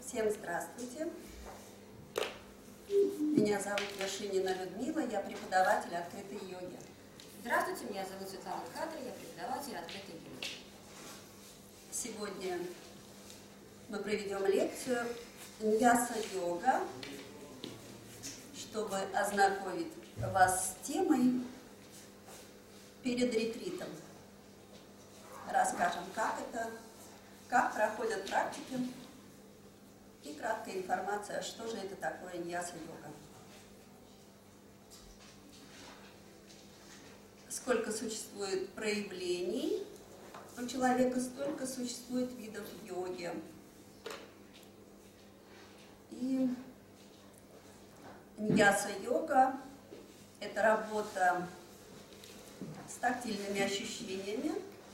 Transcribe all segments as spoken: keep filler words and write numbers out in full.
Всем здравствуйте. Меня зовут Яшинина Людмила, я преподаватель открытой йоги. Здравствуйте, меня зовут Светлана Кадри, я преподаватель открытой йоги. Сегодня мы проведем лекцию «Ньяса-йога», чтобы ознакомить вас с темой перед ретритом. Расскажем, как это, как проходят практики и краткая информация, что же это такое ньяса-йога. Сколько существует проявлений у человека, столько существует видов йоги. И ньяса-йога – это работа с тактильными ощущениями.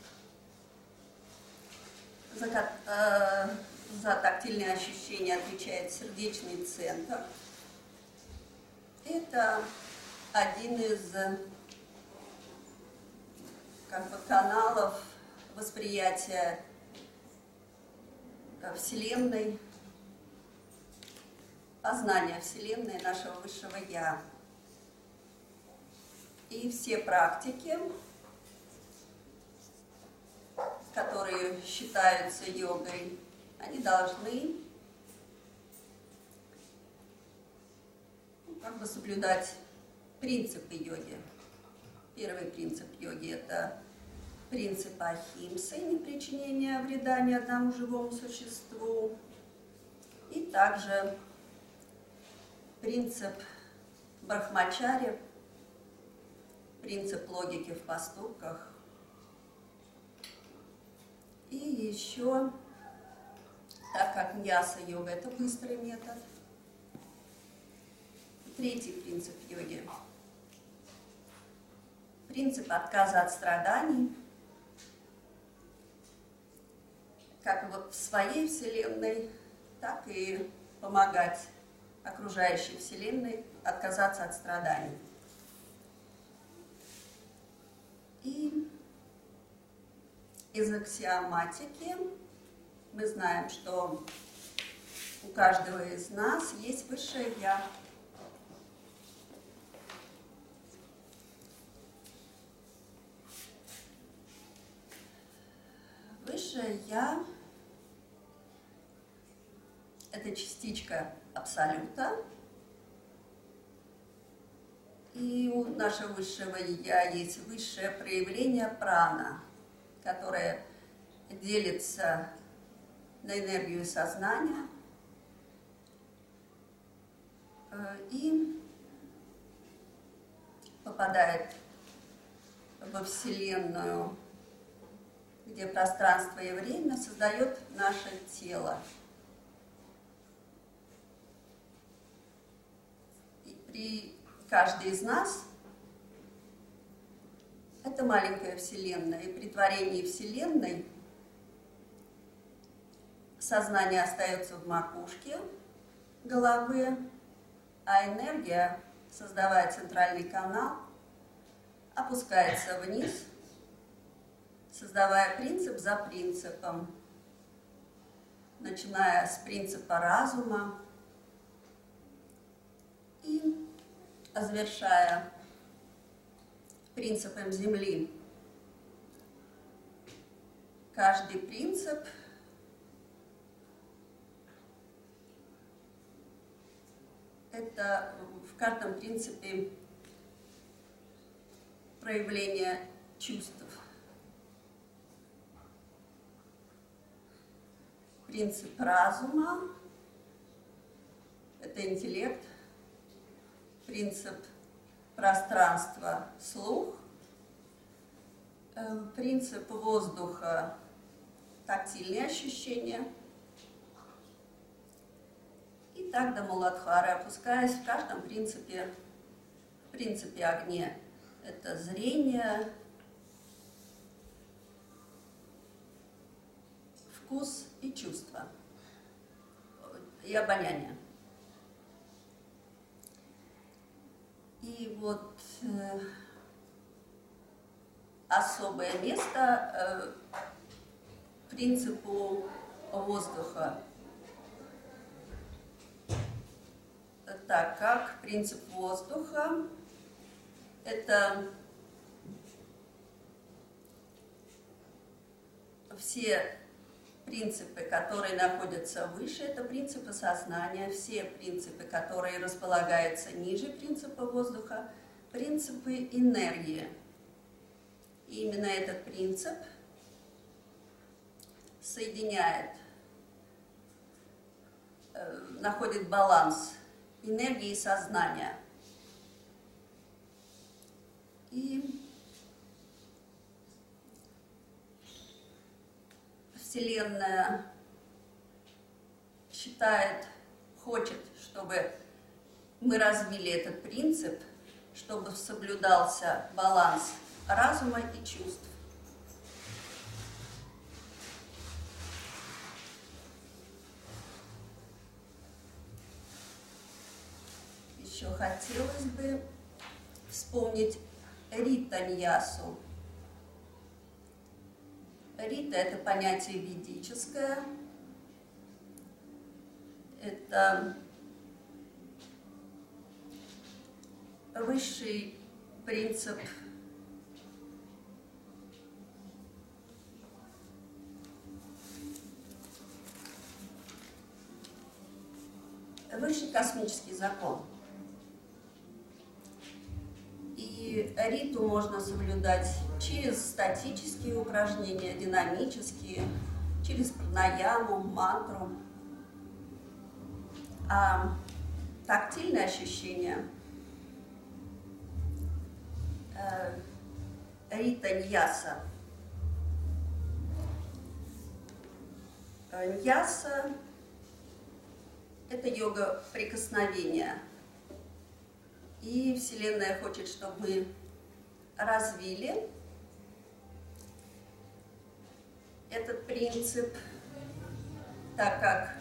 За, э, за тактильные ощущения отвечает сердечный центр. Это один из как бы, каналов восприятия Вселенной, познания Вселенной, нашего высшего Я. И все практики, которые считаются йогой, они должны ну, как бы соблюдать принципы йоги. Первый принцип йоги – это принцип ахимсы, непричинения вреда ни одному живому существу. И также принцип брахмачари, принцип логики в поступках. И еще, так как ньяса-йога – это быстрый метод, третий принцип йоги – принцип отказа от страданий, как вот в своей Вселенной, так и помогать окружающей Вселенной отказаться от страданий. И из аксиоматики мы знаем, что у каждого из нас есть высшее Я. Высшее Я – это частичка Абсолюта. И у нашего высшего Я есть высшее проявление прана, которое делится на энергию сознания и попадает во Вселенную, где пространство и время создает наше тело. И при каждый из нас это маленькая Вселенная, и при творении Вселенной сознание остается в макушке головы, а энергия, создавая центральный канал, опускается вниз, создавая принцип за принципом, начиная с принципа разума и завершая принципом Земли. Каждый принцип это в каждом принципе проявление чувств. Принцип разума – это интеллект, принцип пространства – слух, принцип воздуха – тактильные ощущения. И так до Муладхары, опускаясь в каждом принципе, в принципе огне – это зрение, вкус и чувство, и обоняние. И вот э, особое место э, принципу воздуха так, как принцип воздуха – это все принципы, которые находятся выше, это принципы сознания, все принципы, которые располагаются ниже принципа воздуха, принципы энергии. И именно этот принцип соединяет, э, находит баланс энергии и сознания. И Вселенная считает, хочет, чтобы мы развили этот принцип, чтобы соблюдался баланс разума и чувств. Еще хотелось бы вспомнить Рита-ньясу. Рита – это понятие ведическое, это высший принцип высший космический закон. И риту можно соблюдать через статические упражнения, динамические, через пранаяму, мантру. А тактильные ощущения э, рита-ньяса. Ньяса – это йога прикосновения. И Вселенная хочет, чтобы мы развили этот принцип, так как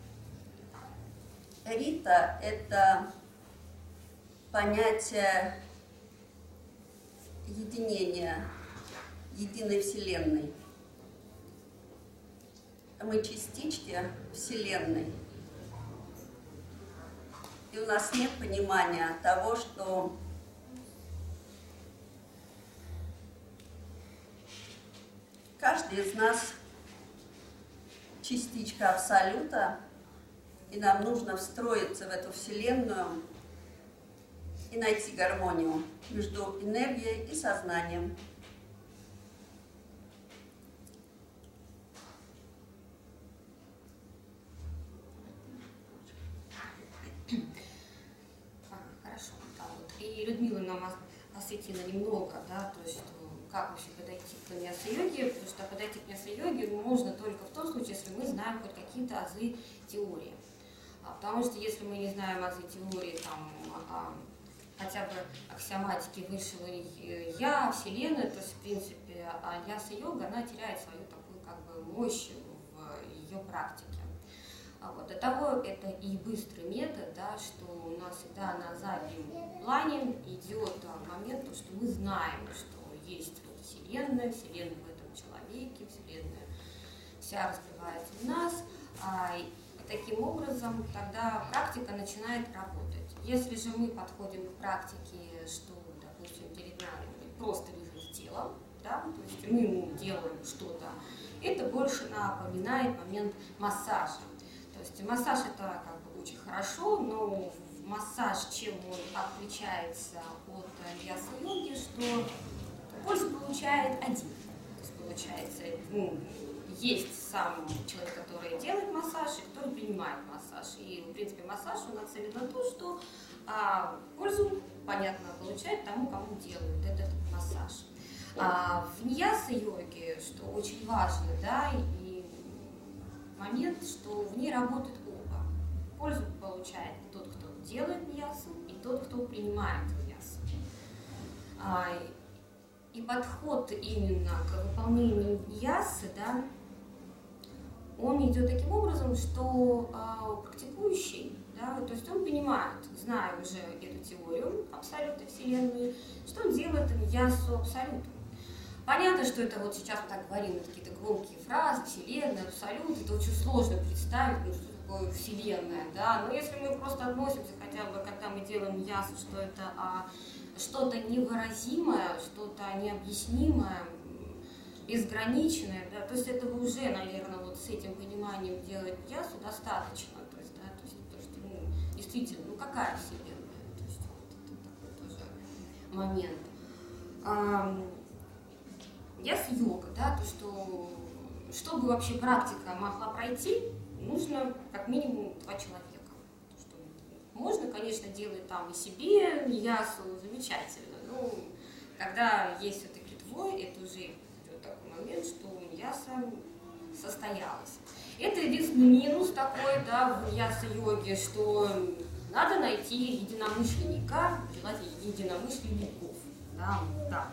Рита – это понятие единения, единой Вселенной. Мы частички Вселенной. И у нас нет понимания того, что каждый из нас частичка Абсолюта, и нам нужно встроиться в эту Вселенную и найти гармонию между энергией и сознанием. Хорошо, да, вот. И Людмила нам осветила немного, да, то есть как вообще подойти к ньяса-йоге, потому что подойти к ньяса-йоге можно только в том случае, если мы знаем хоть какие-то азы теории. А, потому что если мы не знаем азы теории, там, а, хотя бы аксиоматики высшего я, Вселенной, то есть, в принципе, а ньяса-йога, она теряет свою такую как бы мощь в ее практике. А вот, до того это и быстрый метод, да, что у нас всегда на заднем плане идет а, момент, то, что мы знаем, что есть вот Вселенная, Вселенная в этом человеке, Вселенная вся раскрывается в нас, а, и таким образом тогда практика начинает работать. Если же мы подходим к практике, что, допустим, перед нами просто лежит тело, да, то есть мы делаем что-то, это больше напоминает момент массажа. То есть массаж это как бы очень хорошо, но массаж, чем он отличается от ньяса-йоги, что пользу получает один. То есть получается, ну, есть сам человек, который делает массаж, и который принимает массаж. И в принципе массаж он нацелен на то, что а, пользу, понятно, получает тому, кому делают этот массаж. А в ньяса-йоге, что очень важно, да, и момент, что в ней работает оба. Пользу получает тот, кто делает ньясу, и тот, кто принимает ньясу. А, и подход именно к выполнению ньясы, да, он идет таким образом, что а, практикующий, да, то есть он понимает, зная уже эту теорию абсолюта Вселенной, что он делает ньясу абсолютом. Понятно, что это вот сейчас мы так говорим, какие-то громкие фразы, Вселенная, абсолют, это очень сложно представить, ну, что бы вселенная, да, но если мы просто относимся хотя бы, когда мы делаем ясу, что это а, что-то невыразимое, что-то необъяснимое, безграничное, да, то есть этого уже, наверное, вот с этим пониманием делать ясу достаточно, то есть, да, то есть, то, что, ну, действительно, ну какая вселенная, то есть вот это такой тоже момент. А, яс-йога, да, то, что чтобы вообще практика могла пройти, нужно как минимум два человека. Что можно, конечно, делать там и себе ясу, замечательно, но когда есть все-таки двое, это уже идет такой момент, что яса состоялась. Это единственный минус такой, да, в яса-йоге, что надо найти единомышленника, желательно единомышленников, да, вот так.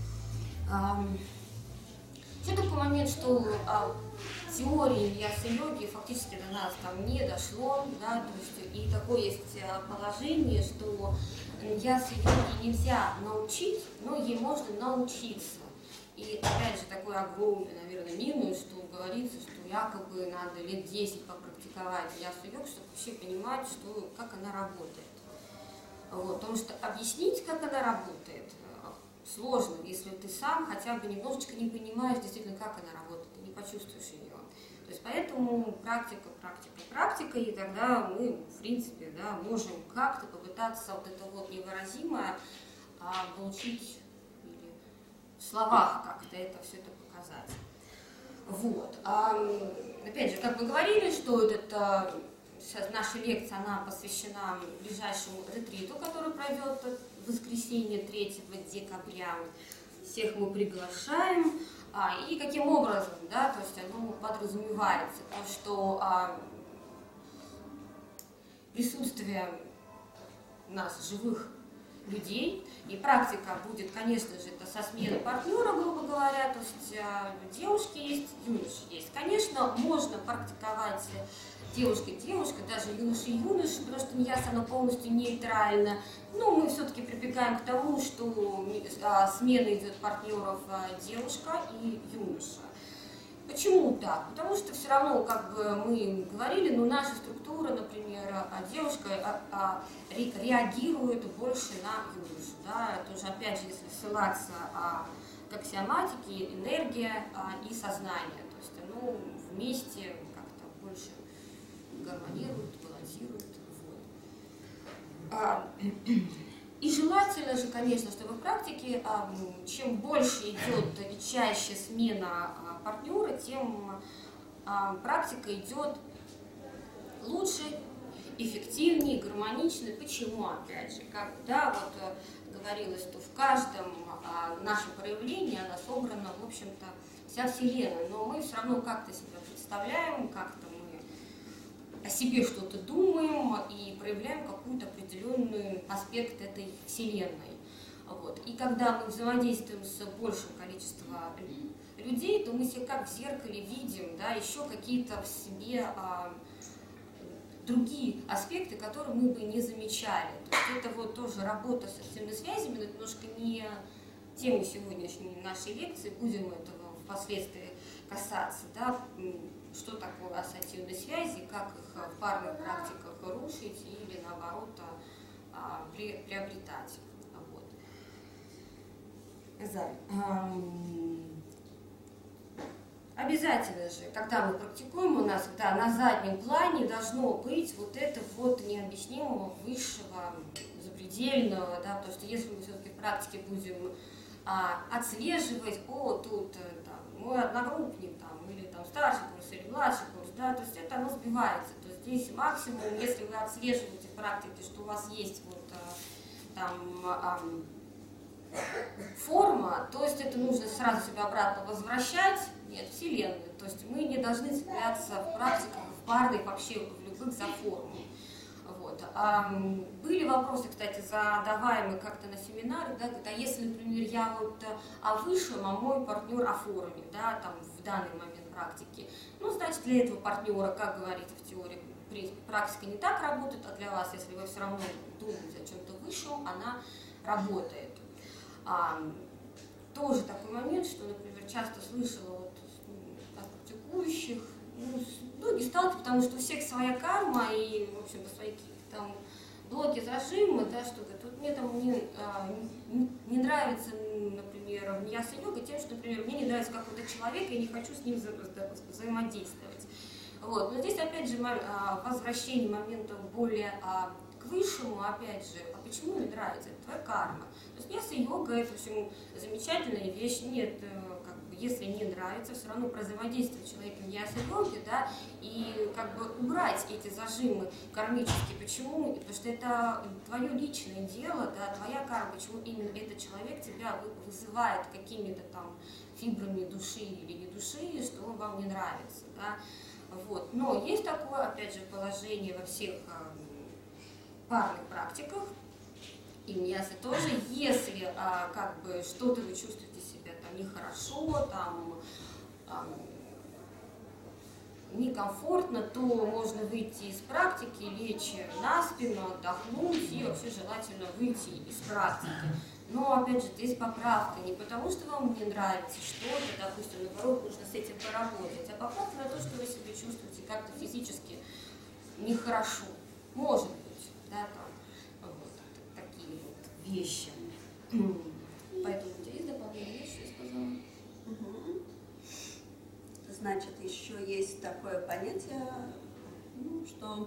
Еще такой момент, что а, теории яса-йоги фактически до нас там не дошло, да, то есть и такое есть положение, что яса-йоги нельзя научить, но ей можно научиться. И опять же такой огромный, наверное, минус, что говорится, что якобы надо лет десять попрактиковать ясу-йогу, чтобы вообще понимать, что, как она работает. Вот, потому что объяснить, как она работает, сложно, если ты сам хотя бы немножечко не понимаешь действительно, как она работает, ты не почувствуешь ее. То есть поэтому практика, практика, практика, и тогда мы, в принципе, да, можем как-то попытаться вот это вот невыразимое а, получить или в словах как-то это все это показать. Вот. А, опять же, как вы говорили, что это сейчас наша лекция, она посвящена ближайшему ретриту, который пройдет в воскресенье третьего декабря. Всех мы приглашаем. А, и каким образом, да, то есть оно подразумевается, то, что а, присутствие у нас живых людей, и практика будет, конечно же, это со смены партнера, грубо говоря, то есть а, девушки есть, юноши есть. Конечно, можно практиковать девушка-девушка, даже юноша-юноша, потому что яса, она полностью нейтральна. Но мы все-таки прибегаем к тому, что а, смена идет партнеров а, девушка и юноша. Почему так? Потому что все равно, как бы мы говорили, но наша структура, например, а девушка а, а, ре, реагирует больше на юношу. Да? Тоже, опять же, если ссылаться а, к аксиоматике, энергия а, и сознание. То есть оно вместе как-то больше гармонирует, балансирует. Вот. А, и желательно же, конечно, чтобы в практике а, чем больше идет и чаще смена а, партнера, тем а, практика идет лучше, эффективнее, гармоничнее. Почему, опять же, как да, вот а, говорилось, что в каждом а, нашем проявлении она собрана, в общем-то, вся Вселенная, но мы все равно как-то себя представляем, как-то о себе что-то думаем и проявляем какой-то определенный аспект этой Вселенной. Вот. И когда мы взаимодействуем с большим количеством людей, то мы себя как в зеркале видим, да, еще какие-то в себе а, другие аспекты, которые мы бы не замечали. То есть это вот тоже работа с активными связями, но это немножко не тема сегодняшней нашей лекции, будем этого впоследствии касаться, да, что такое ассоциативные связи, как их в парных практиках рушить или наоборот а, при, приобретать. Вот. Обязательно же, когда мы практикуем, у нас да, на заднем плане должно быть вот это вот необъяснимого, высшего, запредельного, да, потому что если мы все-таки в практике будем а, отслеживать, о, тут там, мой одногруппник, там, или там старший курс, или младший курс, да, то есть это оно сбивается. То есть здесь максимум, если вы отслеживаете в практике, что у вас есть вот там а, форма, то есть это нужно сразу себя обратно возвращать, нет, Вселенная. То есть мы не должны цепляться в практиках, в парных, вообще в любых за форму. Вот. А, были вопросы, кстати, задаваемые как-то на семинаре, да, когда если, например, я вот о высшем, а мой партнер о форме, да, там в данный момент практики, ну, значит, для этого партнера, как говорится в теории, в принципе, практика не так работает, а для вас, если вы все равно думаете о чем-то высшем, она работает. А, тоже такой момент, что, например, часто слышала вот от практикующих, ну, ну, гесталты, потому потому что у всех своя карма и, в общем-то, свои какие-то там блоки, зажимы, да, что говорит, вот мне там не, не, не нравится, например, ньяса-йога тем, что, например, мне не нравится какой-то человек, и я не хочу с ним вза вза взаимодействовать. Вот. Но здесь, опять же, возвращение момента более к высшему, опять же, а почему не нравится? Это твоя карма. То есть ньяса-йога – это, в общем, замечательная вещь. Нет, как бы, если не нравится, все равно взаимодействовать человеком в ньяса-йоге, да, и как бы убрать эти зажимы кармические. Почему? Потому что это твое личное дело, да, твоя карма. Почему именно этот человек тебя вызывает какими-то там фибрами души или не души, что он вам не нравится, да. Вот. Но есть такое, опять же, положение во всех парных практиках, и в ньясе тоже, если а, как бы что-то вы чувствуете себя там нехорошо, там, там некомфортно, то можно выйти из практики, лечь на спину, отдохнуть и вообще желательно выйти из практики. Но опять же, здесь поправка не потому, что вам не нравится что-то, допустим, наоборот, нужно с этим поработать, а поправка на то, что вы себя чувствуете как-то физически нехорошо. Может быть, да, там, вот, такие вот вещи. Поэтому у тебя есть дополнение, что я сказала? Угу. Значит, еще есть такое понятие, ну, что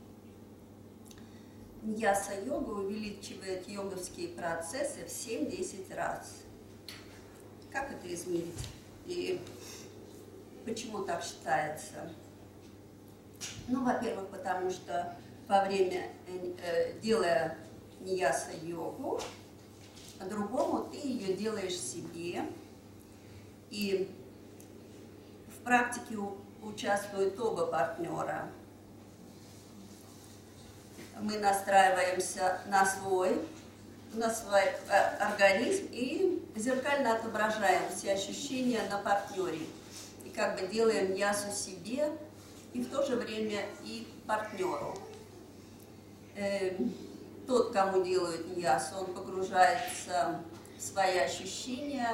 ньяса-йога увеличивает йоговские процессы в семь-десять раз. Как это измерить? И почему так считается? Ну, во-первых, потому что во время, э, делая ньяса-йогу, по-другому ты ее делаешь себе. И в практике участвуют оба партнера. Мы настраиваемся на свой, на свой э, организм и зеркально отображаем все ощущения на партнере. И как бы делаем ньясу себе и в то же время и партнеру. Э, тот, кому делают ньясу, он погружается в свои ощущения,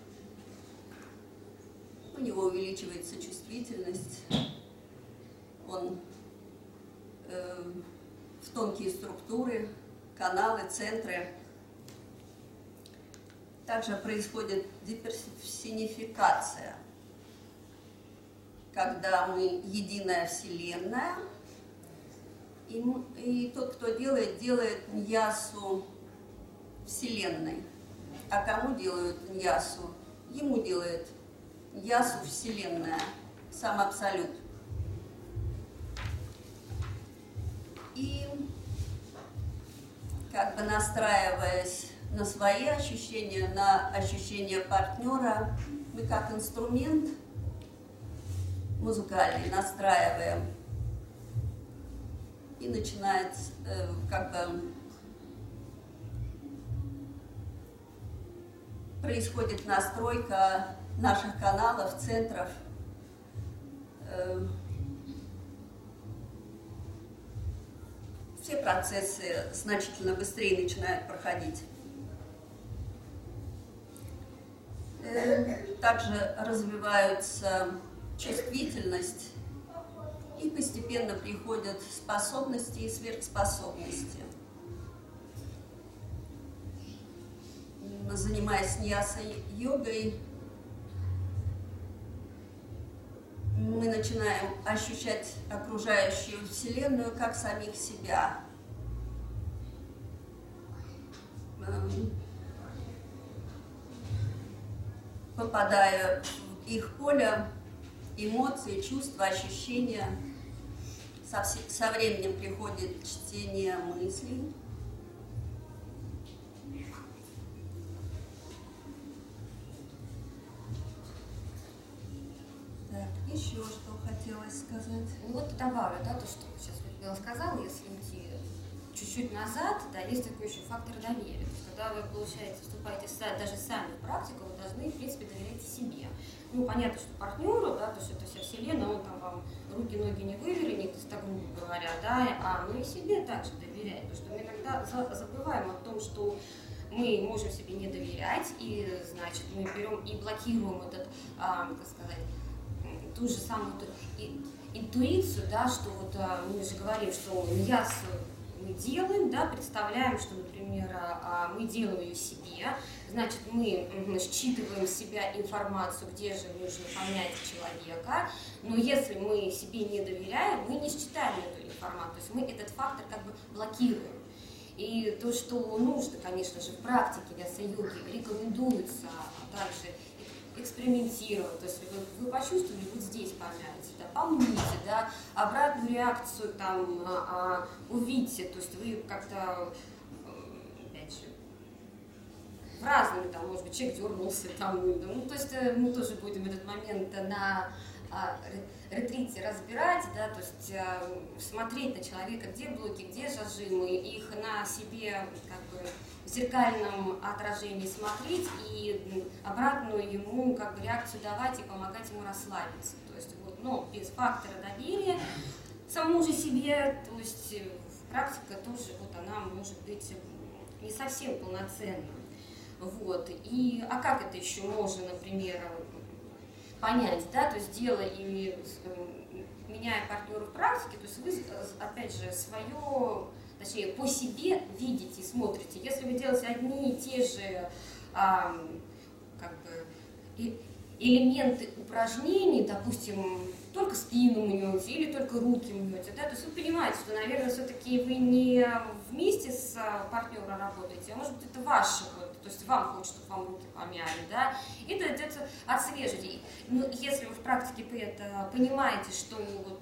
у него увеличивается чувствительность, он э, в тонкие структуры, каналы, центры. Также происходит диперсонификация, когда мы единая Вселенная, и, и тот, кто делает, делает ньясу Вселенной. А кому делают ньясу? Ему делает ньясу Вселенная, сам Абсолют. И как бы настраиваясь на свои ощущения, на ощущения партнера, мы как инструмент музыкальный настраиваем, и начинает э, как бы происходит настройка наших каналов, центров, э, все процессы значительно быстрее начинают проходить. Также развивается чувствительность, и постепенно приходят способности и сверхспособности. Занимаясь ньяса-йогой, мы начинаем ощущать окружающую Вселенную как самих себя. Попадая в их поле эмоций, чувства, ощущения, со, со временем приходит чтение мыслей. Так, еще что хотелось сказать? Ну вот добавлю, да, то, что сейчас Людмила сказала, если идти чуть-чуть назад, да, есть такой еще фактор доверия. То есть, когда вы, получаете, вступаете даже сами в практику, вы должны, в принципе, доверять себе. Ну, понятно, что партнеру, да, то есть это вся Вселенная, он там вам руки-ноги не вывернет, так грубо говоря, да, а ну и себе также доверять. Потому что мы иногда забываем о том, что мы можем себе не доверять, и, значит, мы берем и блокируем этот, а, как сказать, ту же самую, и, интуицию, да, что вот мы же говорим, что ньяс мы делаем, да, представляем, что, например, мы делаем ее себе, значит, мы считываем в себя информацию, где же нужно понять человека, но если мы себе не доверяем, мы не считаем эту информацию, то есть мы этот фактор как бы блокируем. И то, что нужно, конечно же, в практике вьяса-йоги рекомендуется также экспериментировать, то есть вы, вы почувствовали, вот здесь помянете, да, помните, да, обратную реакцию там а, увидите, то есть вы как-то, опять же, в разными, там, может быть, человек дернулся, там, ну, то есть мы тоже будем этот момент на а, ретрите разбирать, да, то есть а, смотреть на человека, где блоки, где зажимы, их на себе, как бы, в зеркальном отражении смотреть и обратную ему как бы реакцию давать и помогать ему расслабиться. То есть вот, но без фактора доверия самому же себе, то есть практика тоже вот она может быть не совсем полноценна. Вот. И, а как это еще можно, например, понять, да, то есть делая или меняя партнера в практике, то есть вы, опять же, свое, точнее, по себе видите и смотрите. Если вы делаете одни и те же а, как бы, и, элементы упражнений, допустим, только спину мнете или только руки мнете, да, то есть вы понимаете, что, наверное, все-таки вы не вместе с партнером работаете, а может быть, это ваше, вот, то есть вам хочется, чтобы вам руки помяли, да, и это, это отслеживайте. Но если вы в практике это понимаете, что вот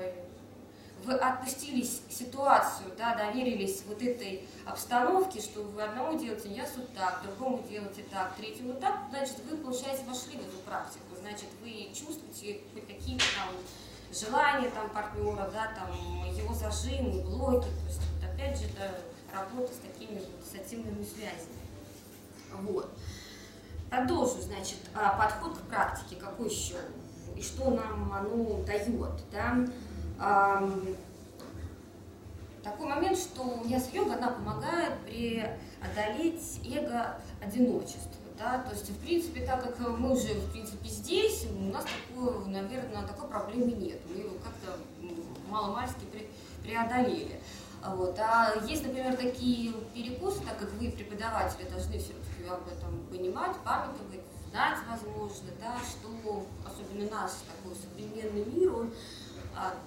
вы отпустили ситуацию, да, доверились вот этой обстановке, что вы одному делаете я вот так, другому делаете так, третьему так, значит, вы, получается, вошли в эту практику, значит, вы чувствуете хоть какие-то там желания там партнера, да, там его зажимы, блоки, то есть, вот, опять же, это работа с такими ассоциативными связями. Вот. Продолжу, значит, подход к практике, какой еще, и что нам оно дает, да. Такой момент, что вьяса-йога, она помогает преодолеть эго-одиночество, да, то есть, в принципе, так как мы уже, в принципе, здесь, у нас такой, наверное, такой проблемы нет, мы его как-то мало-мальски преодолели. Вот. А есть, например, такие перекусы, так как вы, преподаватели, должны все-таки об этом понимать, памятовать, знать, возможно, да, что, особенно наш такой современный мир, он а,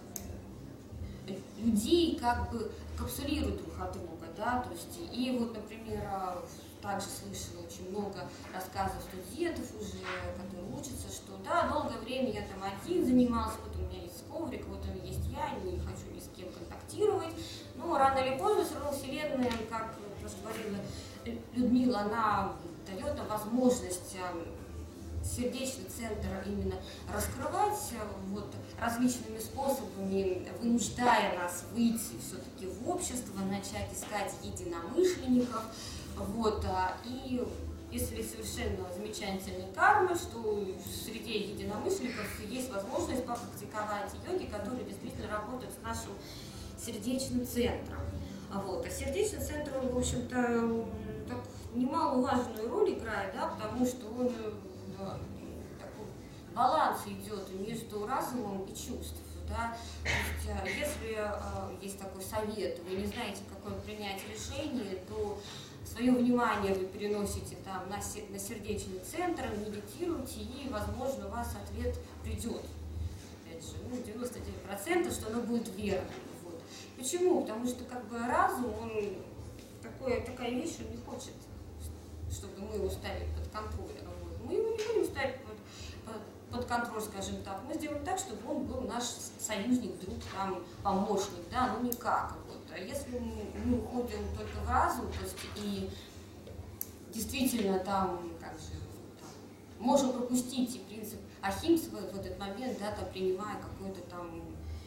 людей как бы капсулирует друг от друга, да, то есть, и вот, например, также слышала очень много рассказов студентов уже, которые учатся, что, да, долгое время я там один занимался, вот у меня есть коврик, вот он есть я, не хочу ни с кем контактировать, но рано или поздно все равно Вселенная, как тоже говорила Людмила, она дает нам возможность сердечный центр именно раскрывать вот, различными способами, вынуждая нас выйти все-таки в общество, начать искать единомышленников. Вот, и если совершенно замечательная карма, что среди единомышленников есть возможность попрактиковать йоги, которые действительно работают с нашим сердечным центром. Вот. А сердечный центр, он, в общем-то, так немаловажную роль играет, да, потому что он такой баланс идет между разумом и чувством. Да? То есть, если э, есть такой совет, вы не знаете, какое принять решение, то свое внимание вы переносите там, на, на сердечный центр, медитируете, и, возможно, у вас ответ придет. Опять же, ну, девяносто девять процентов, что оно будет верным. Вот. Почему? Потому что как бы разум, он такое, такая вещь, он не хочет, чтобы мы его ставили под контроль. Вот. Мы его не будем ставить под, под, под контроль, скажем так. Мы сделаем так, чтобы он был наш союзник, друг, там, помощник, да, ну никак. Вот. А если мы уходим только в разум, то есть и действительно там, как же, там, можем пропустить и принцип ахимсы в, в этот момент, да, там, принимая какое-то там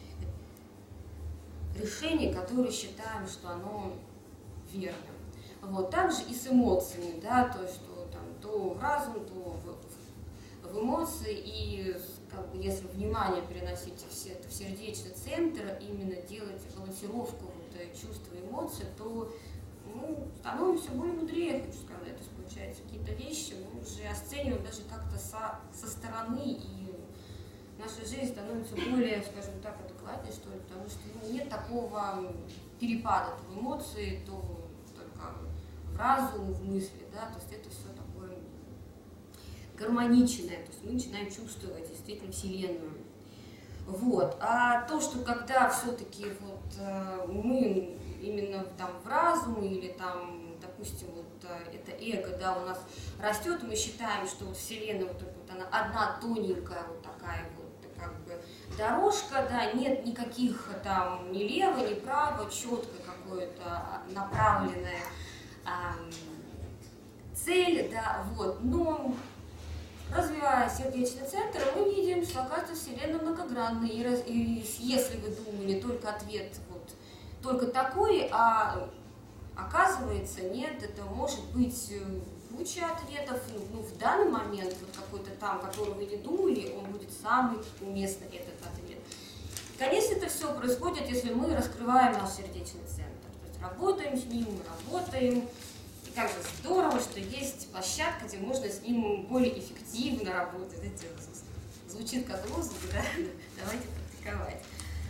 решение, которое считаем, что оно верно. Вот. Также и с эмоциями, да, то есть что там то в разум, то в, в эмоции, и как бы, если внимание переносить все это в сердечный центр, именно делать балансировку вот, чувств и эмоций, то ну, становимся более мудрее, хочу сказать. То есть, получается, какие-то вещи мы уже оцениваем даже как-то со, со стороны и наша жизнь становится более, скажем так, адекватной, что ли, потому что ну, нет такого перепада то в эмоции, то только в разум, в мысли, да, то есть это все такое гармоничное, то есть мы начинаем чувствовать действительно Вселенную. Вот. А то, что когда все-таки вот э, мы именно там в разум или там, допустим, вот э, это эго, да, у нас растет, мы считаем, что вот Вселенная вот, вот она одна тоненькая вот такая вот как бы дорожка, да, нет никаких там ни лево, ни право, четкое какое-то направленное э, цель, да, вот, но развивая сердечный центр, мы видим, что, оказывается, Вселенная многогранная. И, раз, и если вы думали только ответ вот, только такой, а оказывается, нет, это может быть куча ответов. Ну, ну, в данный момент вот какой-то там, который вы не думали, он будет самый уместный, этот ответ. Конечно, это все происходит, если мы раскрываем наш сердечный центр. То есть работаем с ним, мы работаем. И как же здорово, что есть площадка, где можно с ним более эффективно работать. Это звучит как лозунг, да? Давайте практиковать.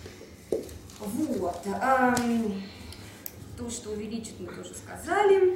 Вот. То, что увеличит, мы тоже сказали.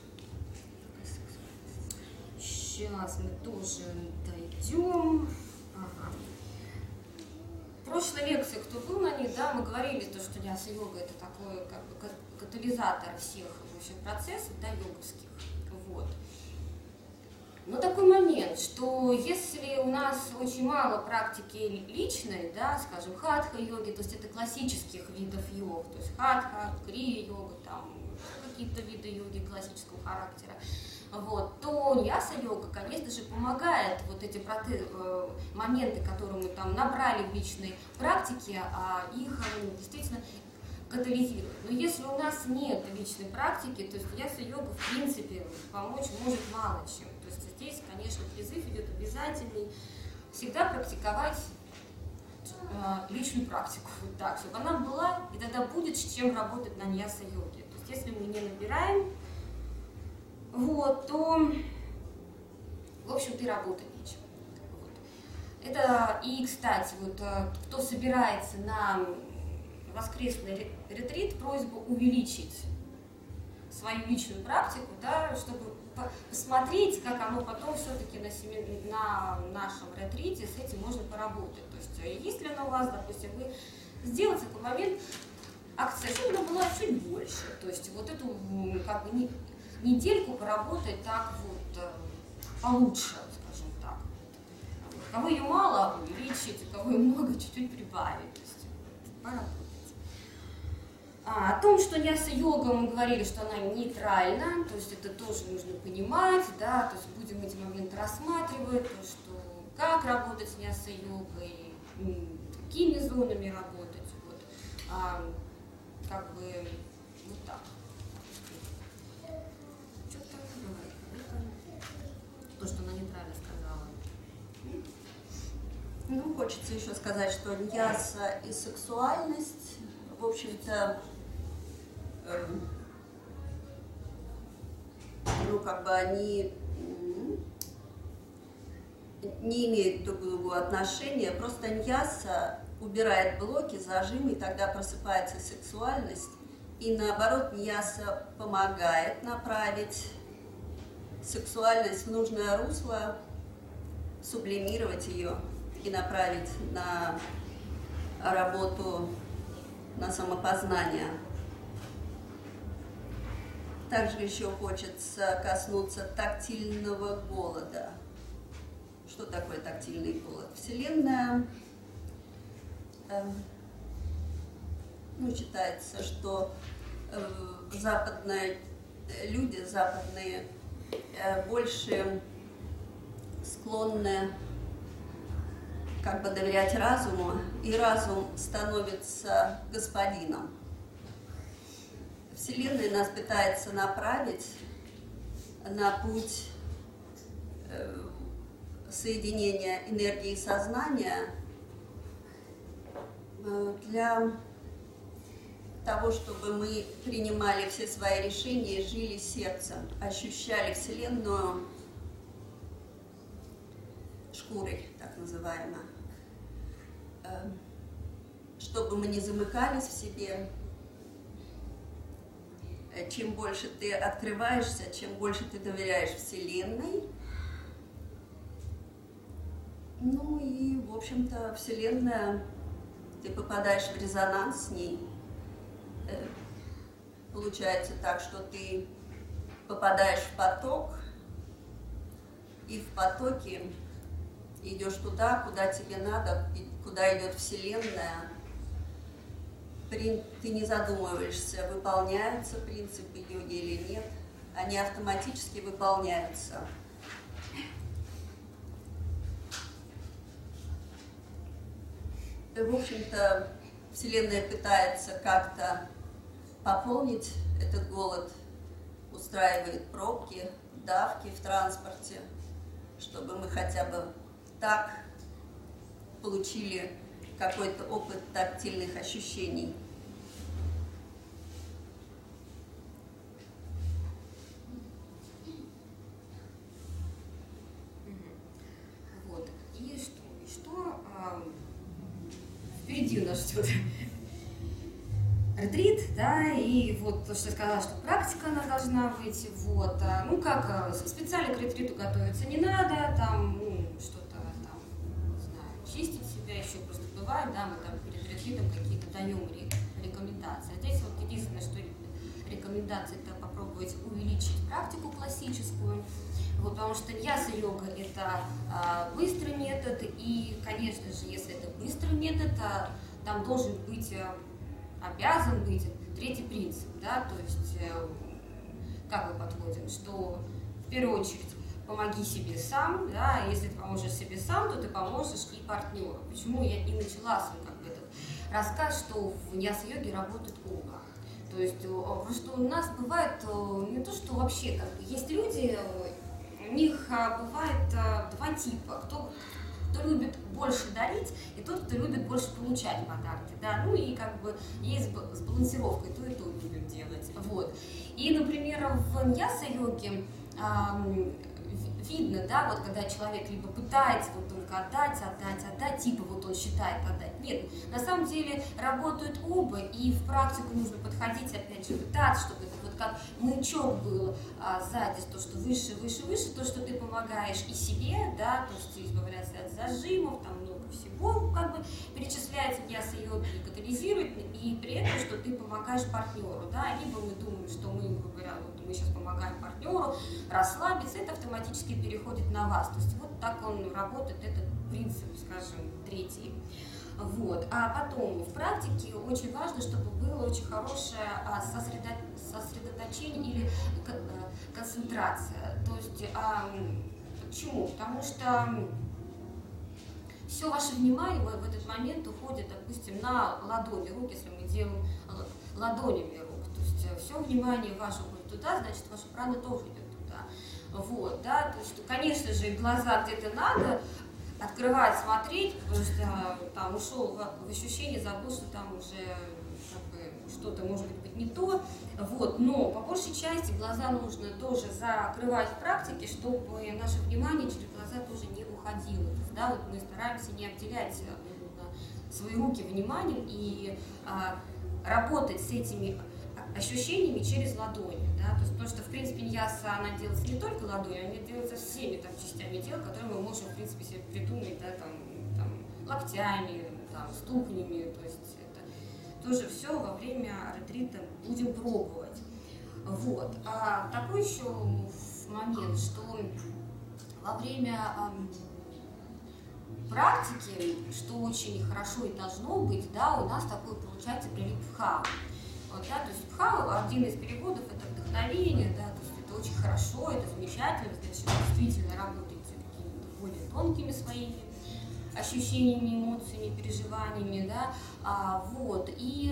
Сейчас мы тоже дойдем. Ага. В прошлой лекции, кто был на ней, да, мы говорили, то, что няса-йога это такой как бы катализатор всех процессов, да, йоговских. Вот. Но такой момент, что если у нас очень мало практики личной, да, скажем, хатха-йоги, то есть это классических видов йог, то есть хатха, крия-йога, там какие-то виды йоги классического характера, вот, то няса-йога, конечно же, помогает вот эти моменты, которые мы там набрали в личной практике, а их действительно катализировать. Но если у нас нет личной практики, то есть няса-йога в принципе помочь может мало чем. То есть здесь, конечно, призыв идет обязательный всегда практиковать э, личную практику, вот так, чтобы она была, и тогда будет с чем работать на няса-йоге. То есть если мы не набираем, вот, то, в общем-то, и работать нечем. Вот. Это и, кстати, вот кто собирается на воскресный ретрит, просьба увеличить свою личную практику, да, чтобы посмотреть, как оно потом все-таки на, семи... на нашем ретрите с этим можно поработать. То есть, если она у вас, допустим, вы сделаете такой момент, акция, чтобы она была чуть больше. То есть, вот эту как бы не... недельку поработать так вот получше, скажем так. У кого ее мало, увеличить, у кого ее много, чуть-чуть прибавить. То есть, поработать. А, о том, что няса-йога, мы говорили, что она нейтральна, то есть это тоже нужно понимать, да, то есть будем эти моменты рассматривать, то, что как работать с няса-йогой, какими зонами работать, вот, а, как бы вот так. Что-то так говорит, то, что она нейтрально сказала. Ну, хочется еще сказать, что няса и сексуальность, в общем-то, ну, как бы они не имеют друг к другу отношения, просто ньяса убирает блоки, зажимы, и тогда просыпается сексуальность, и наоборот ньяса помогает направить сексуальность в нужное русло, сублимировать ее и направить на работу, на самопознание. Также еще хочется коснуться тактильного голода. Что такое тактильный голод? Вселенная, э, ну, считается, что э, западные люди, западные, э, больше склонны как бы доверять разуму, и разум становится господином. Вселенная нас пытается направить на путь соединения энергии и сознания для того, чтобы мы принимали все свои решения и жили сердцем, ощущали Вселенную шкурой, так называемой. чтобы мы не замыкались в себе. Чем больше ты открываешься, чем больше ты доверяешь Вселенной, ну и, в общем-то, Вселенная, ты попадаешь в резонанс с ней. Получается так, что ты попадаешь в поток, и в потоке идешь туда, куда тебе надо, куда идет Вселенная. Ты не задумываешься, выполняются принципы йоги или нет, они автоматически выполняются. В общем-то, Вселенная пытается как-то пополнить этот голод, устраивает пробки, давки в транспорте, чтобы мы хотя бы так получили какой-то опыт тактильных ощущений. Вот. И что? И что а, впереди у нас ждет ретрит, да, и вот то, что я сказала, что практика она должна быть, вот, а, ну как, специально к ретриту готовиться не надо, там, ну, что-то там, не знаю, чистить себя, еще просто бывает, да, мы там перед ретритом какие-то даем рекомендации. Здесь вот единственное, что рекомендация, это попробовать увеличить практику классическую, вот, потому что ньяса-йога – это а, быстрый метод, и, конечно же, если это быстрый метод, а, там должен быть обязан быть третий принцип, да, то есть э, как мы подходим, что в первую очередь помоги себе сам, да, если ты поможешь себе сам, то ты поможешь и партнеру. Почему я и начала свой как бы этот рассказ, что в ньяса-йоге работают оба. То есть просто у нас бывает не то, что вообще как бы есть люди, у них бывает два типа, кто кто любит больше дарить, и тот, кто любит больше получать подарки, да, ну и как бы есть с балансировкой, то и то любим делать, вот. И, например, в ньяса-йоге эм, видно, да, вот когда человек либо пытается вот только отдать, отдать, отдать, типа вот он считает отдать, нет, на самом деле работают оба, и в практику нужно подходить, опять же, пытаться, чтобы это вот как маячок был а, сзади, то, что выше, выше, выше, то, что ты помогаешь и себе, да, то, что избавляться от зажимов, там много всего, как бы перечисляется в ньяса-йоге, катализирует, и при этом, что ты помогаешь партнеру, да, либо мы думаем, что мы, грубо говоря, вот мы сейчас помогаем партнеру расслабиться, это автоматически переходит на вас, то есть вот так он работает, этот принцип, скажем, третий. Вот. А потом в практике очень важно, чтобы было очень хорошее сосредоточение или концентрация. То есть, а, почему? Потому что все ваше внимание в этот момент уходит, допустим, на ладони рук, если мы делаем ладонями рук. То есть все внимание ваше уходит туда, значит, ваша прана тоже идет туда. Вот, да, то есть, конечно же, глаза где-то надо открывать, смотреть, потому что там ушел в ощущение, забыл, что там уже как бы, что-то может быть не то, вот, но по большей части глаза нужно тоже закрывать в практике, чтобы наше внимание через глаза тоже не уходило, то есть, да, вот мы стараемся не обделять свои руки вниманием и а, работать с этими ощущениями через ладони, да, то есть, потому что, в принципе, ньяса, она делается не только ладонью, она делается всеми там частями тела, которые мы можем, в принципе, себе придумать, да, там, там, локтями, там, ступнями, то есть, это тоже все во время ретрита будем пробовать. Вот. А такой еще момент, что во время эм, практики, что очень хорошо и должно быть, да, у нас такой получается прилив бхавы. Вот, да, то есть бхава, один из переводов, это вдохновение, да, то есть это очень хорошо, это замечательно, значит, вы действительно работаете какими-то более тонкими своими ощущениями, эмоциями, переживаниями, да, а, вот, и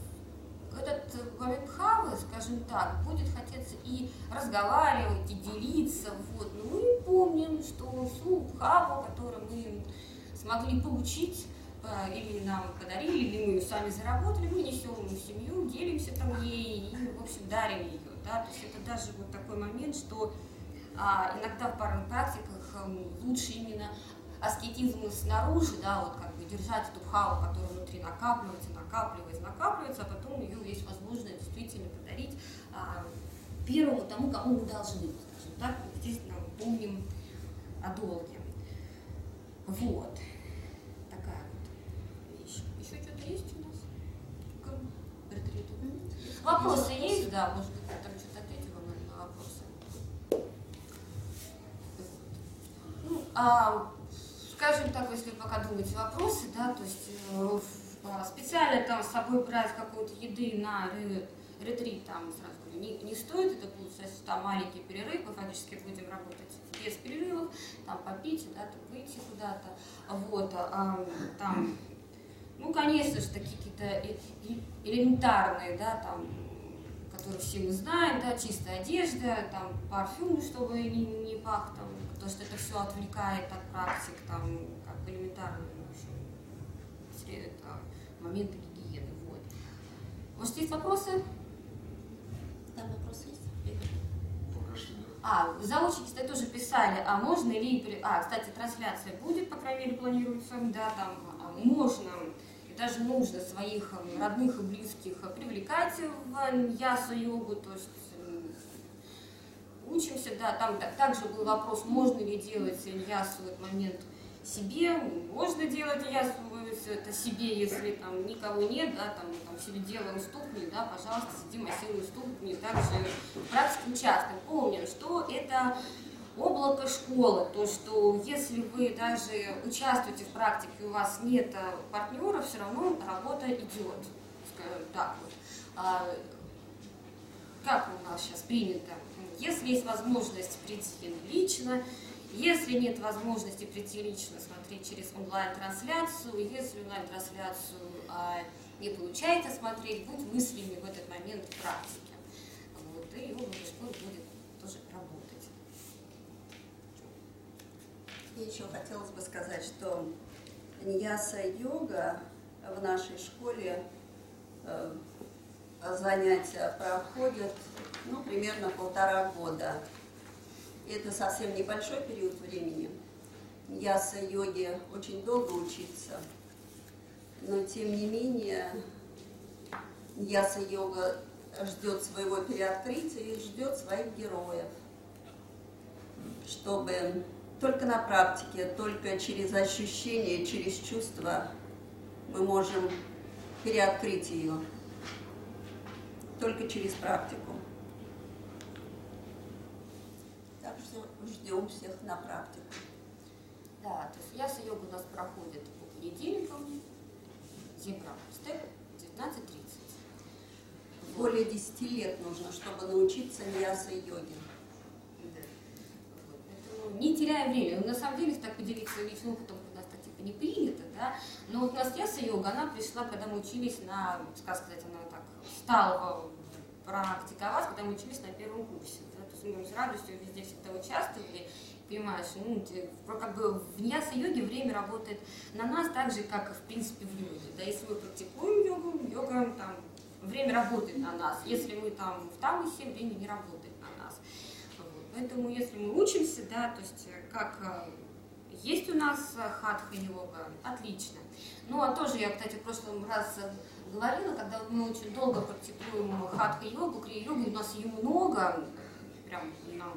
этот момент бхавы, скажем так, будет хотеться и разговаривать, и делиться, вот, но мы помним, что всю бхаву, которую мы смогли получить, или нам подарили, или мы ее сами заработали, мы несем в семью, делимся там ей и, в общем, дарим ее. Да? То есть это даже вот такой момент, что а, иногда в парных практиках а, лучше именно аскетизм снаружи, да, вот как бы держать эту бхаву, которая внутри накапливается, накапливается, накапливается, а потом ее есть возможность действительно подарить а, первому тому, кому мы должны, скажем так, естественно, помним о долге. Вот. Такая вот вещь. Еще что-то есть у нас? К ретриту? Вопросы есть? Да, может быть, я там что-то ответила на вопросы. Ну, а, скажем так, если пока думаете вопросы, да, то есть э, специально там с собой брать какой-то еды на ретрит, там сразу говорю, не, не стоит, это будут там маленькие перерывы, мы фактически будем работать без перерывов, там попить, да, там выйти куда-то, вот, а, там, ну, конечно же, такие какие-то элементарные, да, там, которые все мы знаем, да, чистая одежда, там, парфюм, чтобы не, не пах, там, потому что это все отвлекает от практик, там, как бы элементарные, в общем, это моменты гигиены, вот. Может, есть вопросы? Там вопросы есть? А, заочники, кстати, тоже писали, а можно ли, а, кстати, трансляция будет, по крайней мере, планируется, да, там, можно, и даже нужно своих родных и близких привлекать в яса-йогу, то есть учимся, да, там также был вопрос, можно ли делать ясу в этот момент себе, можно делать ясу это себе, если там никого нет, да, там, там себе делаем ступни, да, пожалуйста, сидим, массируем ступни, также в практике участвуем. Помним, что это облако школы, то, что если вы даже участвуете в практике, у вас нет партнера, все равно работа идет, скажем так вот. А, как у нас сейчас принято? Если есть возможность прийти лично, если нет возможности прийти лично, смотреть через онлайн-трансляцию, если онлайн-трансляцию а, не получается смотреть, будь мыслями в этот момент в практике. Вот, и йога в школе будет тоже работать. И еще хотелось бы сказать, что ньяса-йога в нашей школе э, занятия проходят ну, примерно полтора года. Это совсем небольшой период времени. Ньяса-йоге очень долго учиться, но тем не менее ньяса-йога ждет своего переоткрытия и ждет своих героев, чтобы только на практике, только через ощущения, через чувства мы можем переоткрыть ее, только через практику. Так что ждем всех на практику. Да, то есть яса-йога у нас проходит по понедельникам, зебра степ, девятнадцать тридцать. Более десяти лет нужно, чтобы научиться ньяса-йоге. Да. Вот. Поэтому не теряя время. Но на самом деле, так поделиться личным опытом, у нас так типа не принято, да. Но вот у нас яса-йога, она пришла, когда мы учились на, как сказать, она так стала практиковать, когда мы учились на первом курсе. Да? То есть мы с радостью везде всегда участвовали. Понимаешь, ну, как бы в ньяса-йоге время работает на нас так же, как и в принципе в йоге. Да, если мы практикуем йогу, йога там время работает на нас. Если мы там в тамасе, время не работает на нас. Вот. Поэтому если мы учимся, да, то есть как есть у нас хатха-йога, отлично. Ну а тоже я, кстати, в прошлом раз говорила, когда мы очень долго практикуем хатха-йогу, крия-йогу, у нас ее много, прям нам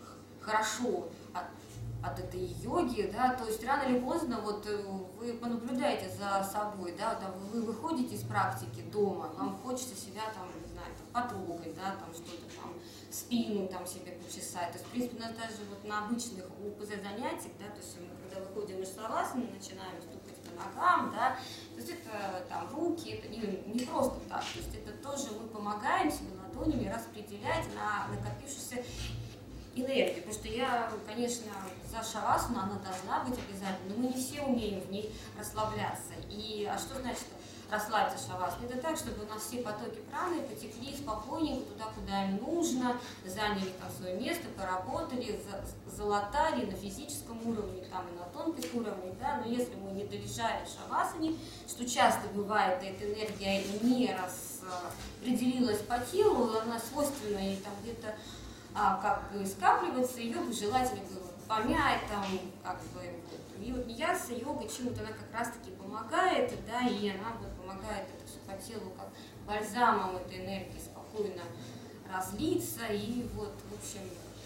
хорошо от, от этой йоги, да, то есть рано или поздно вот вы понаблюдаете за собой, да, там, вы выходите из практики дома, вам хочется себя там, не знаю, там, потрогать, да, там что-то там, спину там себе почесать, то есть, в принципе, у нас даже вот на обычных УПЗ занятиях, да, то есть мы когда выходим из шавасаны, начинаем стукать по ногам, да, то есть это там руки, это не, не просто так, то есть это тоже мы помогаем себе ладонями распределять на накопившуюся энергию, потому что я, конечно, за шавасану, она должна быть обязательно, но мы не все умеем в ней расслабляться. И, а что значит расслабиться шавасану? Это так, чтобы у нас все потоки праны потекли спокойненько туда, куда им нужно, заняли там свое место, поработали, залатали на физическом уровне, там и на тонких уровнях, да, но если мы не долежали в шавасане, что часто бывает, эта энергия не распределилась по телу, она свойственна и там где-то а как бы скапливается, ее бы желательно было помять, там, как бы, вот, И вот ньяса йога чем-то она как раз-таки помогает, да, и она вот помогает это все по телу как бальзамом этой энергии спокойно разлиться, и вот, в общем,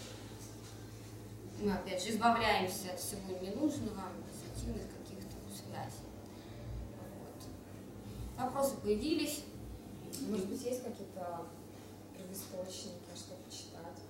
мы опять же избавляемся от всего ненужного, ассоциативных каких-то связей. Вот. Вопросы появились. Может быть, есть какие-то источники, что почитать?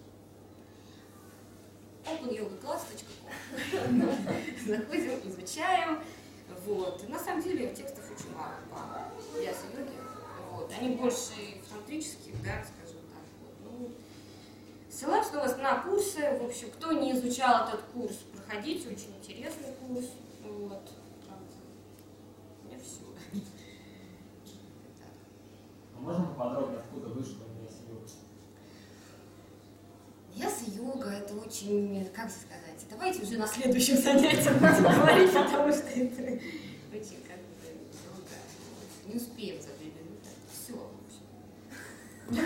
open yoga class точка com. Заходим, изучаем. Вот. На самом деле текстов очень мало по яса-йоге. Вот. Они больше тантрические, да, скажем так. Вот. Ну, ссылаюсь на вас на курсы. В общем, кто не изучал этот курс, проходите. Очень интересный курс. Вот. У меня все. А можно поподробнее, откуда вышло яса-йога? Яса-йога это очень, как сказать, давайте уже на следующем занятии будем говорить, потому что это очень как бы долго. Не успеем за две минуты. Все, в общем.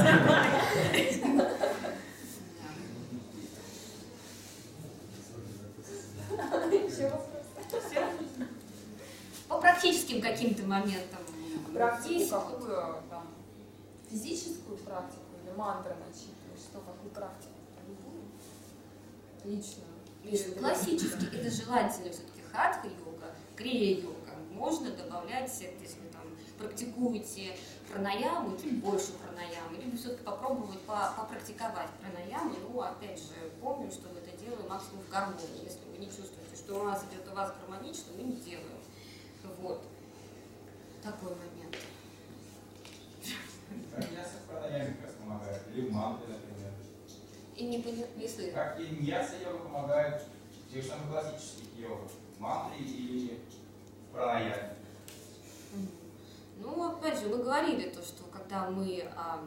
Все. По практическим каким-то моментам. Практику какую там? Физическую практику или мантры начитываешь? Что, какую практику? Любую? Лично. Классически это желательно все-таки хатха-йога, крия-йога. Можно добавлять, если там практикуете пранаяму, чуть больше пранаямы, либо все-таки попробовать попрактиковать пранаяму. Ну, опять же, помним, что мы это делаем максимум в гармонии. Если вы не чувствуете, что у нас идет у вас гармонично, мы не делаем. Вот. Такой момент. Как ньяса в пранаяме как раз помогает? Или в мантре, например? И не понесли. Как и ньяса йога помогает в тех самых классических йогах? В мантре или в пранаяме? Ну, опять же, мы говорили то, что когда мы, а,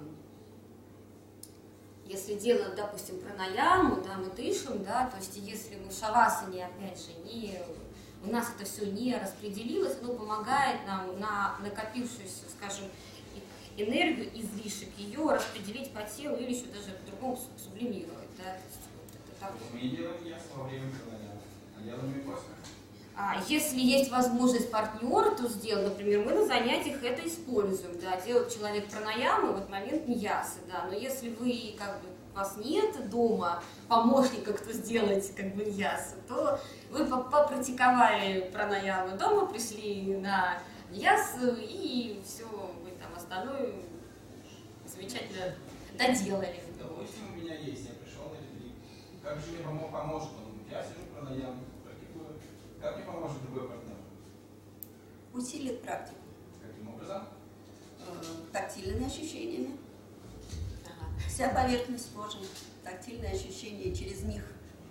если делаем, допустим, пранаяму, да, мы дышим, да, то есть если мы в шавасане, опять же, не, у нас это все не распределилось, оно помогает нам на накопившуюся, скажем, энергию, излишек ее распределить по телу или еще даже по-другому сублимировать, да, то есть вот это так. Мы не делаем ньясу во время пранаяма, а делаем ее после. А если есть возможность партнера, то сделать, например, мы на занятиях это используем, да, делает человек пранаяму в этот момент ньясы, да, но если вы, как бы, у вас нет дома помощника, кто сделает, как бы, ньясы, то вы попрактиковали пранаяму дома, пришли на ньясу и все, вы там остальное замечательно доделали. Допустим, у меня есть, я пришел на ретрит. Как же мне помо- поможет он? Я сижу пранаяму, практикую. Как мне поможет другой партнер? Усилит практику. Каким образом? Э, Тактильными ощущениями. Ага. Вся поверхность кожи, тактильные ощущения через них.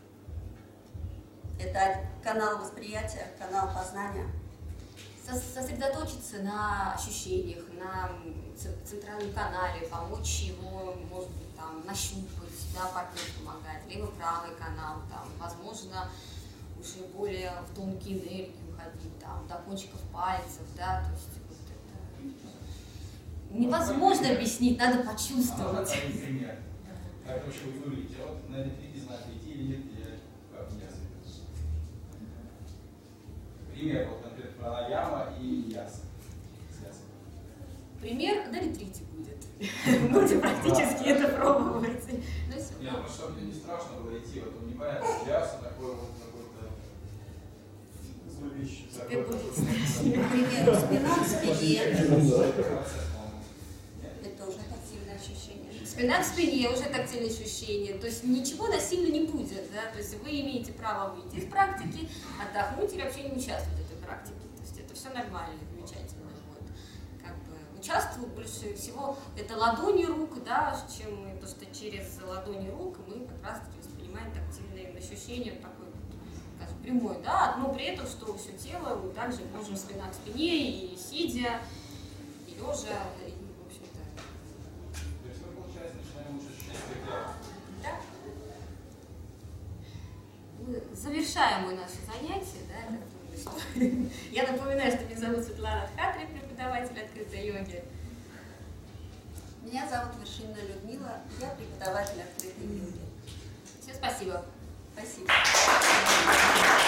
Это канал восприятия, канал познания. Сосредоточиться на ощущениях, на центральном канале, помочь его, может быть, там, нащупать, да, партнер помогает, либо правый канал, там, возможно, уже более в тонкие энергии уходить, там, до кончиков пальцев, да, то есть вот это невозможно объяснить, надо А почувствовать. можно дать пример? Как это вообще будет выглядеть? Я вот на ретрите знаю, идти или нет, я как ньяса. Пример, вот, например, пранаяма и ньяса. Пример на ретрите будет. Будем практически это пробовать. Ну, все. Нет, ну что мне не страшно было идти, вот непонятно, ньяса такой вот какой-то зловещий. Тебе будет К примеру, спина к спине. Процесс, по-моему. Это уже тактильное ощущение. Спина к спине, уже тактильные ощущения. То есть ничего насильно не будет. Да? То есть вы имеете право выйти из практики, отдохнуть или вообще не участвовать в этой практике. То есть это все нормально, замечательно. Вот. Как бы участвуют больше всего это ладони рук, да, чем мы, потому что через ладони рук мы как раз таки воспринимаем тактильные ощущения такой, скажем, прямой, да, но при этом, что все тело мы также можем спина к спине и сидя, и лежа, и, в общем-то. То есть мы, получается, начинаем лучше ощущать свое тело. Да. Мы завершаем мы наше занятие, да, я думаю, что... Я напоминаю, что меня зовут Светлана Тхатри, преподаватель открытой йоги. Меня зовут Вершинина Людмила, я преподаватель открытой йоги. Всем спасибо. Спасибо.